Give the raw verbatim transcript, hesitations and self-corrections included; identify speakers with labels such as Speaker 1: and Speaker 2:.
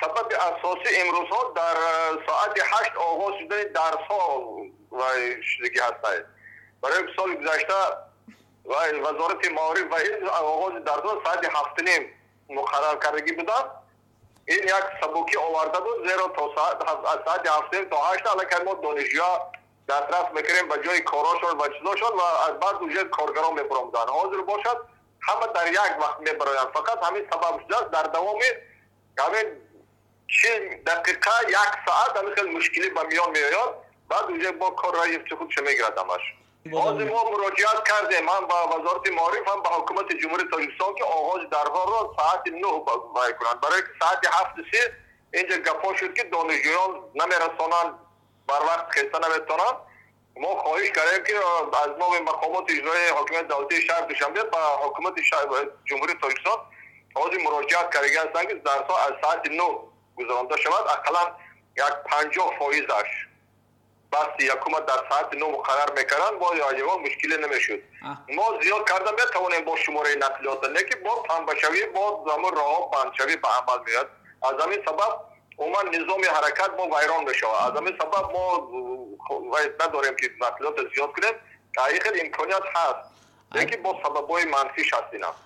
Speaker 1: سبب اساسی امروز ها در ساعت هشت آغاز شده درس ها و شدگی هستند. برای سال گذشته و وزارت معارف و این آغاز درس ها ساعت هفت نیم مقرر کردگی بودند. این یک سبکی آورده بود زیرا تا ساعت ساعت هفت نیم تا هشت الان ما دانشجوها دسترس میکنیم به جای کاراشون و چیزاشون و از بعد اوجه کارگران میبرمدن. حاضر باشد همه در یک وقت میبرند. فقط همین سبب شده در دوام همین چه دقیقه یک ساعت همین خیلی مشکلی به میان میاد. بعد اوجه با کار رای افت خود چه میگرد همش. حاضر ما مراجعت کردیم هم به وزارت معارف هم به حکومت جمهوری تاجیکستان که آغاز درها را ساعت نه وای کنند. برای ساعت هفت سه اینجا گفا شد که دانشجویان نمیرسانند بر وقت خسته نمیتونند. ما خواهش کردیم که از ما به مقامات اجرایی حکومت دولتی شهر دوشنبه با حکومت جمهوری تاجیکستان حاضر مراجعت کرده هستند که درس‌ها از ساعت نه گذرانده شود. اقلا یک پنجاه فایزش بس حکومت در ساعت نه مقرر میکردن با یا مشکلی نمیشد. ما زیاد کردن بتوانیم با شماره نقلیات لیکن با تنبشوی با زمان راه بندشوی به عمل میاد. از همین سبب عموما نظام حرکت ما ویران بشه. از همین سبب ما نداریم که نقلیات زیاد کنیم. حقیقت امکانیت هست لیکن با سببای منفیش هستیم.